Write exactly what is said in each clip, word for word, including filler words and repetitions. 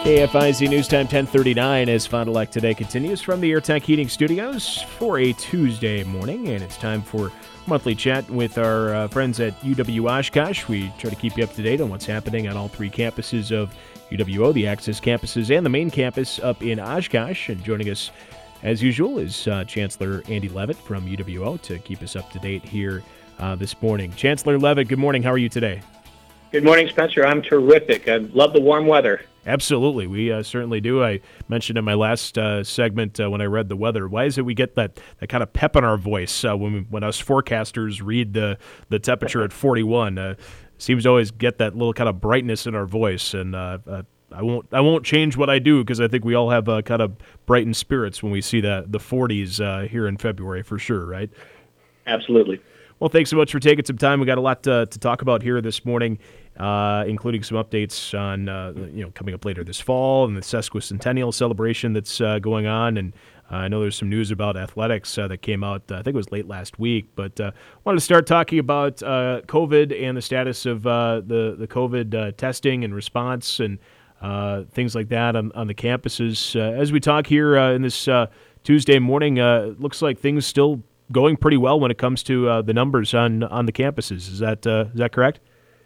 A F I Z News Time ten thirty-nine as Fond du Lac Today continues from the AirTech Heating Studios for a Tuesday morning, and it's time for monthly chat with our uh, friends at U W Oshkosh. We try to keep you up to date on what's happening on all three campuses of U W O, the Access campuses, and the main campus up in Oshkosh. And joining us, as usual, is uh, Chancellor Andy Levitt from U W O to keep us up to date here uh, this morning. Chancellor Levitt, good morning. How are you today? Good morning, Spencer. I'm terrific. I love the warm weather. Absolutely. We uh, certainly do. I mentioned in my last uh, segment uh, when I read the weather, why is it we get that, that kind of pep in our voice uh, when we, when us forecasters read the, the temperature at forty-one? Uh, seems to always get that little kind of brightness in our voice. And uh, uh, I won't I won't change what I do because I think we all have uh, kind of brightened spirits when we see the, the forties uh, here in February for sure, right? Absolutely. Well, thanks so much for taking some time. We got a lot to, to talk about here this morning, uh, including some updates on uh, you know coming up later this fall and the sesquicentennial celebration that's uh, going on. And uh, I know there's some news about athletics uh, that came out. Uh, I think it was late last week. But uh, wanted to start talking about uh, COVID and the status of uh, the the COVID uh, testing and response and uh, things like that on, on the campuses. Uh, as we talk here uh, in this uh, Tuesday morning, uh, it looks like things still going pretty well when it comes to uh, the numbers on on the campuses. Is that uh, is that correct?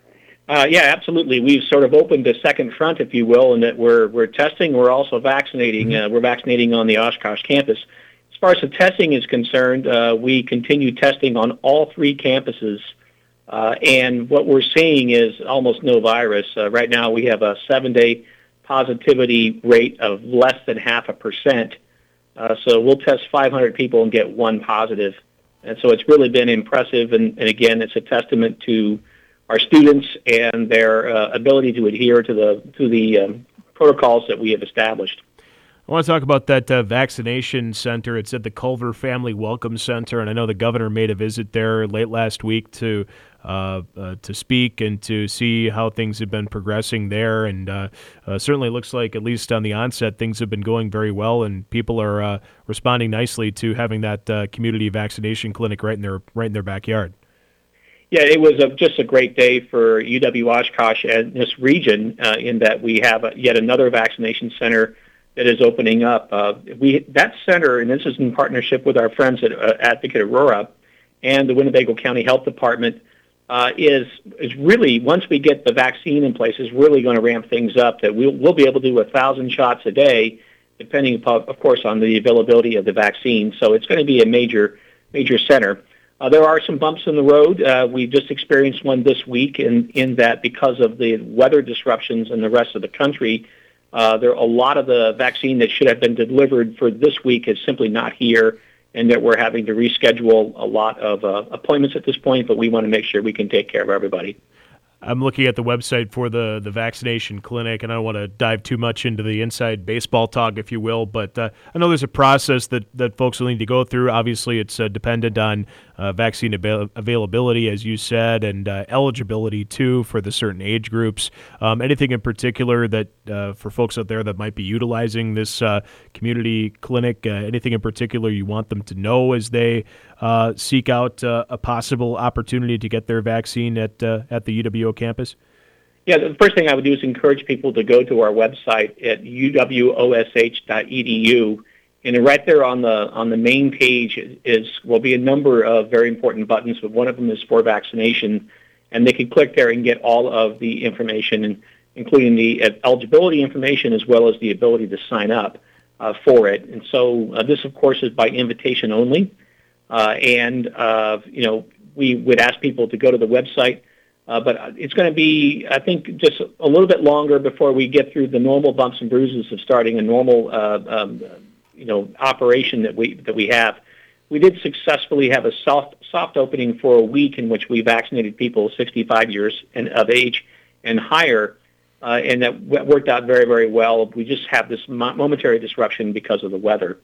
Uh, yeah, absolutely. We've sort of opened the second front, if you will, in that we're we're testing. We're also vaccinating. Mm-hmm. Uh, we're vaccinating on the Oshkosh campus. As far as the testing is concerned, uh, we continue testing on all three campuses, uh, and what we're seeing is almost no virus. Uh, right now, we have a seven-day positivity rate of less than half a percent. Uh, so we'll test five hundred people and get one positive. And so it's really been impressive. And, and again, it's a testament to our students and their uh, ability to adhere to the to the um, protocols that we have established. I want to talk about that uh, vaccination center. It's at the Culver Family Welcome Center, and I know the governor made a visit there late last week to uh, uh, to speak and to see how things have been progressing there. And uh, uh, certainly looks like, at least on the onset, things have been going very well, and people are uh, responding nicely to having that uh, community vaccination clinic right in their right in their backyard. Yeah, it was a, just a great day for U W Oshkosh and this region uh, in that we have a, yet another vaccination center that is opening up. Uh, we that center, and this is in partnership with our friends at uh, Advocate Aurora and the Winnebago County Health Department, uh, is is really, once we get the vaccine in place, is really going to ramp things up. That we'll we'll be able to do a thousand shots a day, depending upon, of course, on the availability of the vaccine. So it's going to be a major major center. Uh, there are some bumps in the road. Uh, we just experienced one this week in, in that because of the weather disruptions in the rest of the country, uh, there a lot of the vaccine that should have been delivered for this week is simply not here, and that we're having to reschedule a lot of uh, appointments at this point, but we want to make sure we can take care of everybody. I'm looking at the website for the, the vaccination clinic, and I don't want to dive too much into the inside baseball talk, if you will, but uh, I know there's a process that, that folks will need to go through. Obviously, it's uh, dependent on uh, vaccine avail- availability, as you said, and uh, eligibility, too, for the certain age groups. Um, anything in particular that uh, for folks out there that might be utilizing this uh, community clinic, uh, anything in particular you want them to know as they uh, seek out uh, a possible opportunity to get their vaccine at uh, at the U W O campus? Yeah, the first thing I would do is encourage people to go to our website at u w o s h dot e d u, and right there on the on the main page is will be a number of very important buttons, but one of them is for vaccination, and they can click there and get all of the information, and including the eligibility information as well as the ability to sign up uh, for it. And so uh, this, of course, is by invitation only, uh, and uh, you know we would ask people to go to the website. Uh, but it's going to be, I think, just a little bit longer before we get through the normal bumps and bruises of starting a normal, uh, um, you know, operation that we that we have. We did successfully have a soft soft opening for a week in which we vaccinated people sixty-five years and of age and higher, uh, and that worked out very, very well. We just have this momentary disruption because of the weather.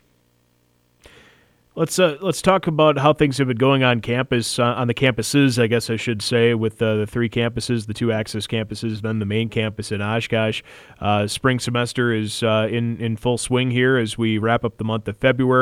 Let's uh, let's talk about how things have been going on campus, uh, on the campuses, I guess I should say, with uh, the three campuses, the two Access campuses, then the main campus in Oshkosh. Uh, spring semester is uh, in, in full swing here as we wrap up the month of February.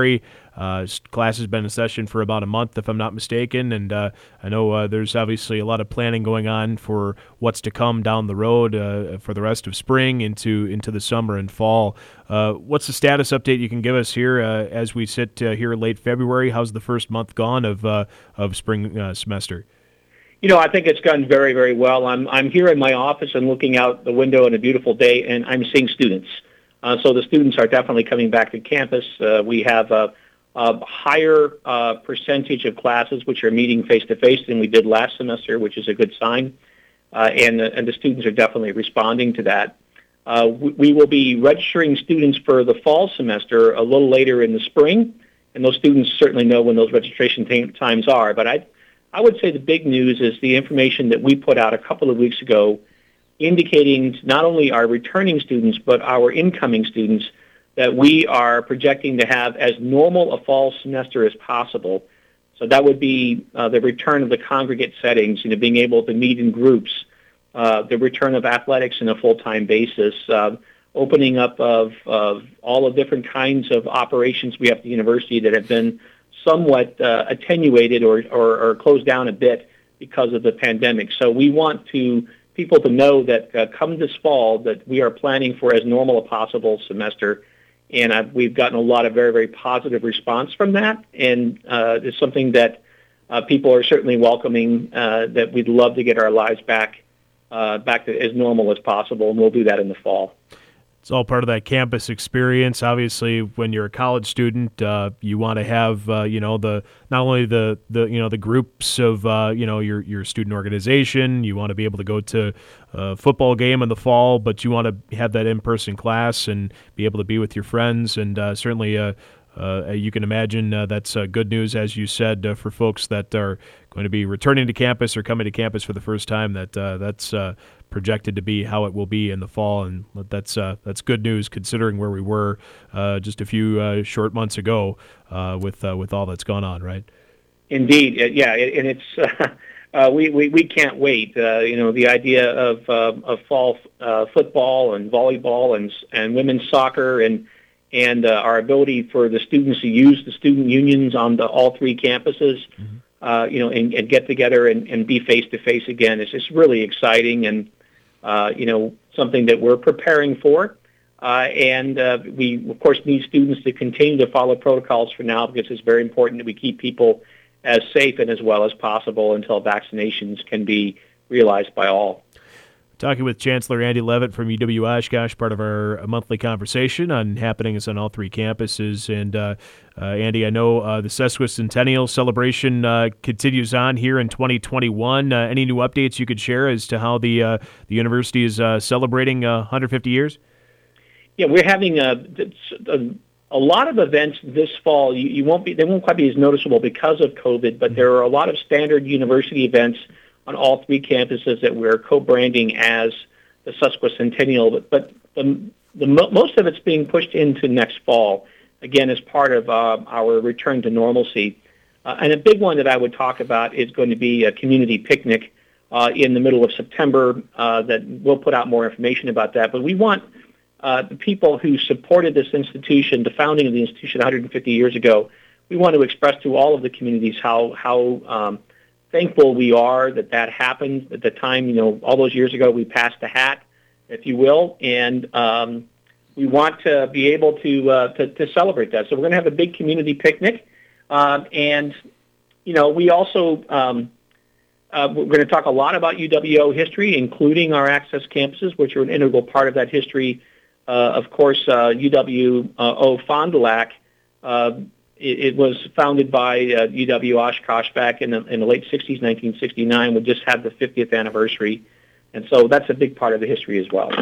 Uh, class has been in session for about a month, if I'm not mistaken, and uh, I know uh, there's obviously a lot of planning going on for what's to come down the road uh, for the rest of spring into into the summer and fall. Uh, what's the status update you can give us here uh, as we sit uh, here late February? How's the first month gone of uh, of spring uh, semester? You know, I think it's gone very, very well. I'm I'm here in my office and looking out the window on a beautiful day, and I'm seeing students. Uh, so the students are definitely coming back to campus. Uh, we have a, a higher uh, percentage of classes which are meeting face-to-face than we did last semester, which is a good sign. Uh, and, and the students are definitely responding to that. Uh, we, we will be registering students for the fall semester a little later in the spring, and those students certainly know when those registration t- times are. But I I would say the big news is the information that we put out a couple of weeks ago indicating not only our returning students but our incoming students that we are projecting to have as normal a fall semester as possible. So that would be uh, the return of the congregate settings, you know, being able to meet in groups, uh, the return of athletics on a full-time basis, uh, opening up of, of all the different kinds of operations we have at the university that have been somewhat uh, attenuated or, or, or closed down a bit because of the pandemic. So we want to people to know that uh, come this fall that we are planning for as normal a possible semester, and uh, we've gotten a lot of very, very positive response from that, and uh, it's something that uh, people are certainly welcoming, uh, that we'd love to get our lives back, uh, back to as normal as possible, and we'll do that in the fall. It's all part of that campus experience. Obviously, when you're a college student, uh, you want to have uh, you know the not only the, the you know the groups of uh, you know your your student organization. You want to be able to go to a football game in the fall, but you want to have that in-person class and be able to be with your friends. And uh, certainly, uh, uh, you can imagine uh, that's uh, good news, as you said, uh, for folks that are going to be returning to campus or coming to campus for the first time. That uh, that's uh, projected to be how it will be in the fall, and that's uh, that's good news considering where we were uh, just a few uh, short months ago uh, with uh, with all that's gone on, right? Indeed, yeah, and it's uh, uh, we, we we can't wait. Uh, you know, the idea of uh, of fall uh, football and volleyball and and women's soccer and and uh, our ability for the students to use the student unions on the all three campuses. Mm-hmm. Uh, you know, and, and get together and, and be face to face again. It's just really exciting and, uh, you know, something that we're preparing for. Uh, and uh, we, of course, need students to continue to follow protocols for now because it's very important that we keep people as safe and as well as possible until vaccinations can be realized by all. Talking with Chancellor Andy Levitt from U W Oshkosh, part of our monthly conversation on happenings on all three campuses. And uh, uh, Andy, I know uh, the sesquicentennial celebration uh, continues on here in twenty twenty-one. Uh, any new updates you could share as to how the uh, the university is uh, celebrating uh, one hundred fifty years? Yeah, we're having a, a, a lot of events this fall. You, you won't be they won't quite be as noticeable because of COVID, but there are a lot of standard university events on all three campuses that we're co-branding as the sesquicentennial, but, but the, the most of it's being pushed into next fall, again, as part of uh, our return to normalcy. Uh, and a big one that I would talk about is going to be a community picnic uh, in the middle of September uh, that we'll put out more information about that. But we want uh, the people who supported this institution, the founding of the institution one hundred fifty years ago, we want to express to all of the communities how, how um, thankful we are that that happened at the time. You know, all those years ago, we passed the hat, if you will, and um, we want to be able to, uh, to to celebrate that. So we're going to have a big community picnic, uh, and you know, we also um, uh, we're going to talk a lot about U W O history, including our access campuses, which are an integral part of that history. Uh, of course, uh, U W O Fond du Lac. Uh, It was founded by uh, U W Oshkosh back in the, in the late sixties, nineteen sixty-nine. We just had the fiftieth anniversary, and so that's a big part of the history as well.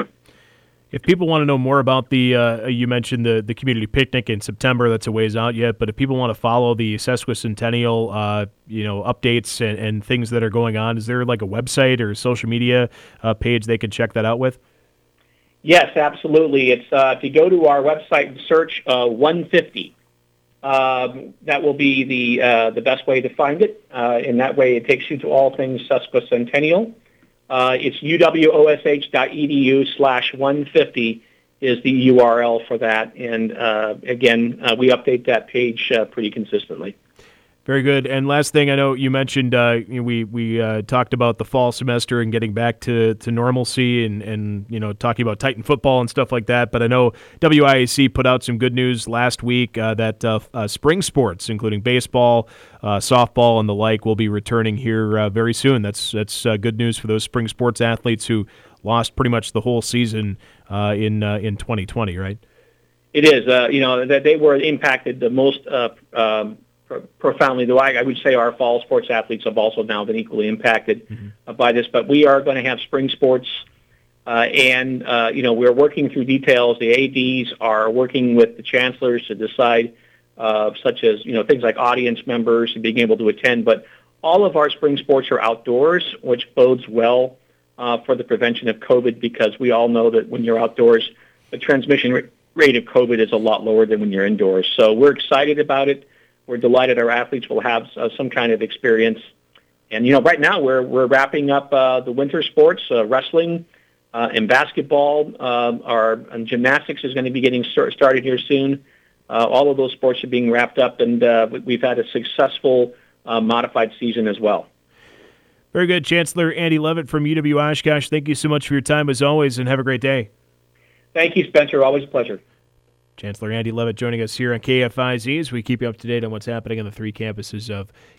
If people want to know more about the, uh, you mentioned the, the community picnic in September, that's a ways out yet, but if people want to follow the sesquicentennial, uh, you know, updates and, and things that are going on, is there like a website or a social media uh, page they can check that out with? Yes, absolutely. It's uh, if you go to our website and search uh, one fifty, Um, that will be the uh, the best way to find it. Uh, in that way, it takes you to all things sesquicentennial. Uh, it's uwosh.edu slash 150, is the U R L for that. And uh, again, uh, we update that page uh, pretty consistently. Very good. And last thing, I know you mentioned uh, you know, we we uh, talked about the fall semester and getting back to, to normalcy and, and you know talking about Titan football and stuff like that. But I know W I A C put out some good news last week uh, that uh, uh, spring sports, including baseball, uh, softball, and the like, will be returning here uh, very soon. That's that's uh, good news for those spring sports athletes who lost pretty much the whole season uh, in uh, in twenty twenty, right? It is. Uh, you know that they were impacted the most. Uh, um, profoundly, though I, I would say our fall sports athletes have also now been equally impacted mm-hmm. uh, by this. But we are going to have spring sports, uh, and uh, you know we're working through details. The A Ds are working with the chancellors to decide, uh, such as you know things like audience members and being able to attend. But all of our spring sports are outdoors, which bodes well uh, for the prevention of COVID, because we all know that when you're outdoors, the transmission rate of COVID is a lot lower than when you're indoors. So we're excited about it. We're delighted our athletes will have uh, some kind of experience. And, you know, right now we're we're wrapping up uh, the winter sports, uh, wrestling uh, and basketball. Uh, our and gymnastics is going to be getting start, started here soon. Uh, all of those sports are being wrapped up, and uh, we've had a successful uh, modified season as well. Very good. Chancellor Andy Levitt from U W Oshkosh, thank you so much for your time as always, and have a great day. Thank you, Spencer. Always a pleasure. Chancellor Andy Levitt joining us here on K F I Z as we keep you up to date on what's happening on the three campuses of